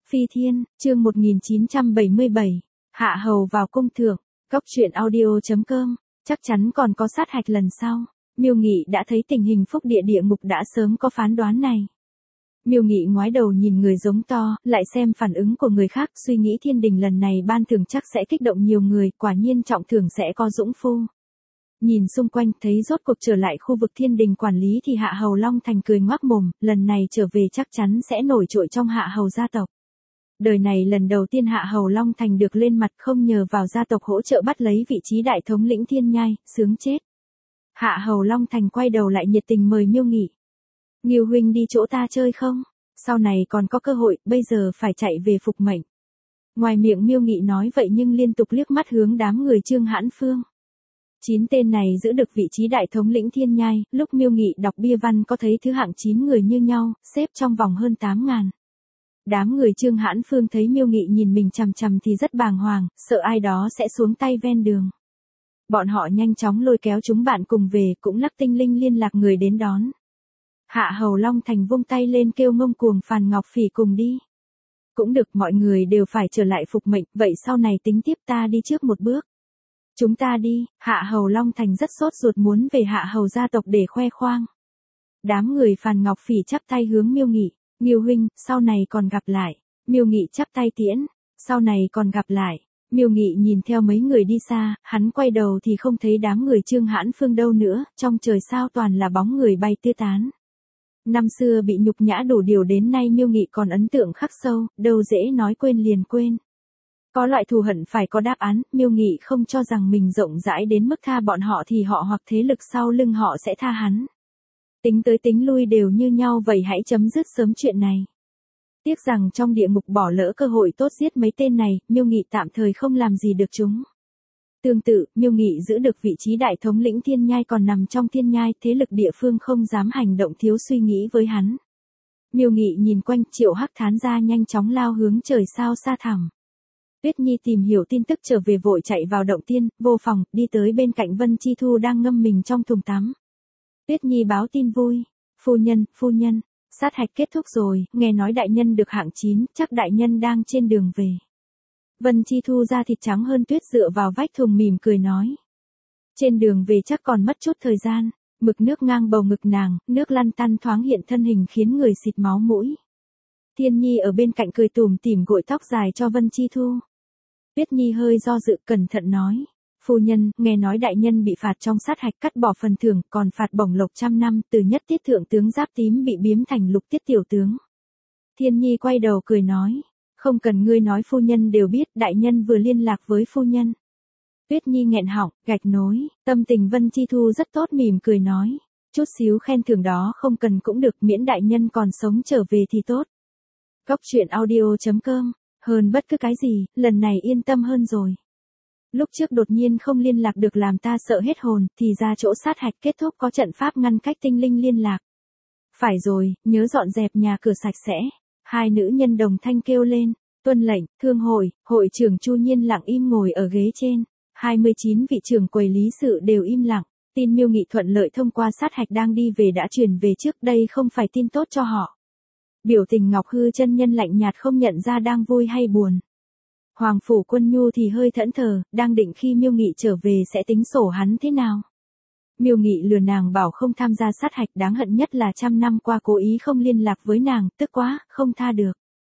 Phi Thiên, chương 1977, Hạ Hầu vào cung thượng, Cốc truyện audio.com, chắc chắn còn có sát hạch lần sau. Miêu Nghị đã thấy tình hình phúc địa ngục đã sớm có phán đoán này. Miêu Nghị ngoái đầu nhìn người giống to, lại xem phản ứng của người khác, suy nghĩ thiên đình lần này ban thưởng chắc sẽ kích động nhiều người, quả nhiên trọng thưởng sẽ có dũng phu. Nhìn xung quanh thấy rốt cuộc trở lại khu vực thiên đình quản lý thì Hạ Hầu Long Thành cười ngoác mồm, lần này trở về chắc chắn sẽ nổi trội trong Hạ Hầu gia tộc. Đời này lần đầu tiên Hạ Hầu Long Thành được lên mặt không nhờ vào gia tộc hỗ trợ bắt lấy vị trí đại thống lĩnh thiên nhai, sướng chết. Hạ Hầu Long Thành quay đầu lại nhiệt tình mời Miêu Nghị. Nghiêu huynh đi chỗ ta chơi không? Sau này còn có cơ hội, bây giờ phải chạy về phục mệnh. Ngoài miệng Miêu Nghị nói vậy nhưng liên tục liếc mắt hướng đám người Trương Hãn Phương. 9 tên này giữ được vị trí đại thống lĩnh thiên nhai, lúc Miêu Nghị đọc bia văn có thấy thứ hạng 9 người như nhau, xếp trong vòng hơn 8.000. Đám người Trương Hãn Phương thấy Miêu Nghị nhìn mình chằm chằm thì rất bàng hoàng, sợ ai đó sẽ xuống tay ven đường. Bọn họ nhanh chóng lôi kéo chúng bạn cùng về, cũng lắc tinh linh liên lạc người đến đón. Hạ Hầu Long Thành vung tay lên kêu Ngông Cuồng Phàn Ngọc Phỉ cùng đi. Cũng được, mọi người đều phải trở lại phục mệnh, vậy sau này tính tiếp, ta đi trước một bước. Chúng ta đi. Hạ Hầu Long Thành rất sốt ruột muốn về Hạ Hầu gia tộc để khoe khoang. Đám người Phàn Ngọc Phỉ chắp tay hướng Miêu Nghị. Nghiêu huynh, sau này còn gặp lại. Miêu Nghị chắp tay tiễn. Sau này còn gặp lại. Miêu Nghị nhìn theo mấy người đi xa, hắn quay đầu thì không thấy đám người Trương Hãn Phương đâu nữa, trong trời sao toàn là bóng người bay tứ tán. Năm xưa bị nhục nhã đủ điều đến nay Miêu Nghị còn ấn tượng khắc sâu, đâu dễ nói quên liền quên. Có loại thù hận phải có đáp án, Miêu Nghị không cho rằng mình rộng rãi đến mức tha bọn họ thì họ hoặc thế lực sau lưng họ sẽ tha hắn. Tính tới tính lui đều như nhau, vậy hãy chấm dứt sớm chuyện này. Tiếc rằng trong địa ngục bỏ lỡ cơ hội tốt giết mấy tên này, Miêu Nghị tạm thời không làm gì được chúng. Tương tự, Miêu Nghị giữ được vị trí đại thống lĩnh thiên nhai còn nằm trong thiên nhai, thế lực địa phương không dám hành động thiếu suy nghĩ với hắn. Miêu Nghị nhìn quanh, Triệu Hắc thán ra nhanh chóng lao hướng trời sao xa thẳm. Tuyết Nhi tìm hiểu tin tức trở về vội chạy vào động tiên, vô phòng, đi tới bên cạnh Vân Chi Thu đang ngâm mình trong thùng tắm. Tuyết Nhi báo tin vui. Phu nhân, sát hạch kết thúc rồi, nghe nói đại nhân được hạng 9, chắc đại nhân đang trên đường về. Vân Chi Thu da thịt trắng hơn tuyết dựa vào vách thùng mỉm cười nói. Trên đường về chắc còn mất chút thời gian, mực nước ngang bầu ngực nàng, nước lăn tăn thoáng hiện thân hình khiến người xịt máu mũi. Thiên Nhi ở bên cạnh cười tủm tỉm gội tóc dài cho Vân Chi Thu. Tuyết Nhi hơi do dự cẩn thận nói. Phu nhân, nghe nói đại nhân bị phạt trong sát hạch cắt bỏ phần thưởng, còn phạt bổng lộc 100 năm, từ nhất tiết thượng tướng giáp tím bị biếm thành lục tiết tiểu tướng. Thiên Nhi quay đầu cười nói. Không cần ngươi nói, phu nhân đều biết, đại nhân vừa liên lạc với phu nhân. Tuyết Nhi nghẹn họng, gạch nối, tâm tình Vân Chi Thu rất tốt mỉm cười nói. Chút xíu khen thưởng đó không cần cũng được, miễn đại nhân còn sống trở về thì tốt. Cốc truyện audio.com, hơn bất cứ cái gì, lần này yên tâm hơn rồi. Lúc trước đột nhiên không liên lạc được làm ta sợ hết hồn, thì ra chỗ sát hạch kết thúc có trận pháp ngăn cách tinh linh liên lạc. Phải rồi, nhớ dọn dẹp nhà cửa sạch sẽ. Hai nữ nhân đồng thanh kêu lên, tuân lệnh. Thương hội trưởng Chu Nhiên lặng im ngồi ở ghế trên. 29 vị trưởng quầy lý sự đều im lặng. Tin Miêu Nghị thuận lợi thông qua sát hạch đang đi về đã truyền về trước, đây không phải tin tốt cho họ. Biểu tình Ngọc Hư chân nhân lạnh nhạt không nhận ra đang vui hay buồn. Hoàng phủ Quân Nhu thì hơi thẫn thờ, đang định khi Miêu Nghị trở về sẽ tính sổ hắn thế nào. Miêu Nghị lừa nàng bảo không tham gia sát hạch, đáng hận nhất là 100 năm qua cố ý không liên lạc với nàng, tức quá, không tha được.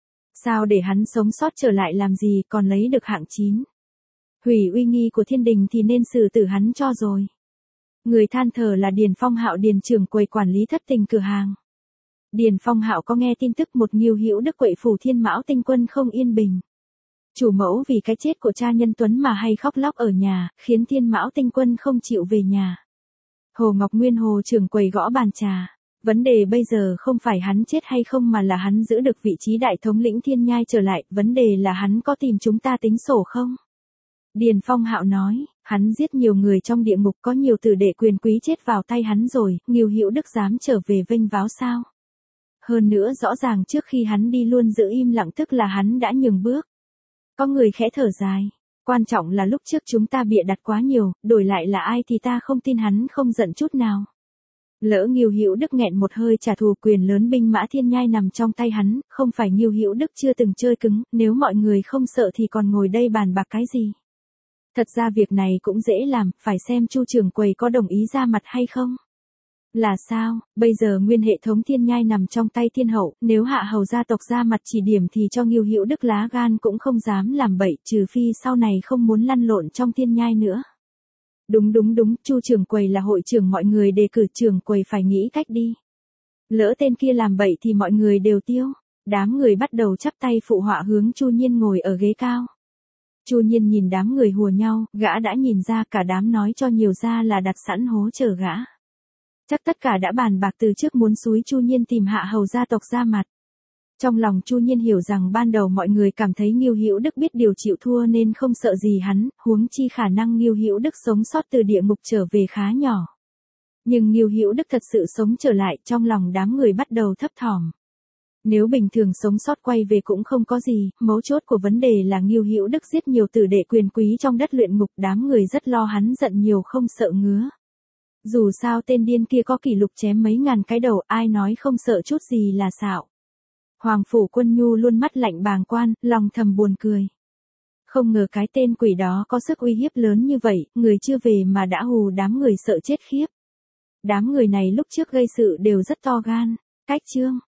Sao để hắn sống sót trở lại làm gì, còn lấy được hạng 9. Hủy uy nghi của thiên đình thì nên xử tử hắn cho rồi. Người than thở là Điền Phong Hạo, Điền trưởng quầy quản lý thất tình cửa hàng. Điền Phong Hạo có nghe tin tức một Nghiêu Hữu Đức quậy phủ Thiên Mão Tinh Quân không yên bình. Chủ mẫu vì cái chết của cha Nhân Tuấn mà hay khóc lóc ở nhà, khiến Thiên Mão Tinh Quân không chịu về nhà. Hồ Ngọc Nguyên Hồ trưởng quầy gõ bàn trà. Vấn đề bây giờ không phải hắn chết hay không mà là hắn giữ được vị trí đại thống lĩnh thiên nhai trở lại, vấn đề là hắn có tìm chúng ta tính sổ không? Điền Phong Hạo nói, hắn giết nhiều người trong địa ngục, có nhiều tử đệ quyền quý chết vào tay hắn rồi, Nghiêu Hữu Đức dám trở về vênh váo sao? Hơn nữa rõ ràng trước khi hắn đi luôn giữ im lặng, tức là hắn đã nhường bước. Có người khẽ thở dài. Quan trọng là lúc trước chúng ta bịa đặt quá nhiều, đổi lại là ai thì ta không tin hắn không giận chút nào. Lỡ Ngưu Hữu Đức nghẹn một hơi trả thù, quyền lớn binh mã thiên nhai nằm trong tay hắn, không phải Ngưu Hữu Đức chưa từng chơi cứng, nếu mọi người không sợ thì còn ngồi đây bàn bạc cái gì. Thật ra việc này cũng dễ làm, phải xem Chu trưởng quầy có đồng ý ra mặt hay không. Là sao, bây giờ nguyên hệ thống thiên nhai nằm trong tay thiên hậu, nếu hạ hầu gia tộc ra mặt chỉ điểm thì cho Ngưu Hữu Đức lá gan cũng không dám làm bậy, trừ phi sau này không muốn lăn lộn trong thiên nhai nữa. Đúng, Chu trưởng quầy là hội trưởng, mọi người đề cử, trưởng quầy phải nghĩ cách đi. Lỡ tên kia làm bậy thì mọi người đều tiêu. Đám người bắt đầu chắp tay phụ họa hướng Chu Nhiên ngồi ở ghế cao. Chu Nhiên nhìn đám người hùa nhau, gã đã nhìn ra cả đám nói cho nhiều ra là đặt sẵn hố chờ gã. Chắc tất cả đã bàn bạc từ trước muốn xúi Chu Nhiên tìm hạ hầu gia tộc ra mặt. Trong lòng Chu Nhiên hiểu rằng ban đầu mọi người cảm thấy Ngưu Hữu Đức biết điều chịu thua nên không sợ gì hắn, huống chi khả năng Ngưu Hữu Đức sống sót từ địa ngục trở về khá nhỏ. Nhưng Ngưu Hữu Đức thật sự sống trở lại, trong lòng đám người bắt đầu thấp thỏm. Nếu bình thường sống sót quay về cũng không có gì, mấu chốt của vấn đề là Ngưu Hữu Đức giết nhiều tử đệ quyền quý trong đất luyện ngục, đám người rất lo hắn giận nhiều không sợ ngứa. Dù sao tên điên kia có kỷ lục chém mấy ngàn cái đầu, ai nói không sợ chút gì là xạo. Hoàng Phủ Quân Nhu luôn mắt lạnh bàng quan, lòng thầm buồn cười. Không ngờ cái tên quỷ đó có sức uy hiếp lớn như vậy, người chưa về mà đã hù đám người sợ chết khiếp. Đám người này lúc trước gây sự đều rất to gan. Cách chương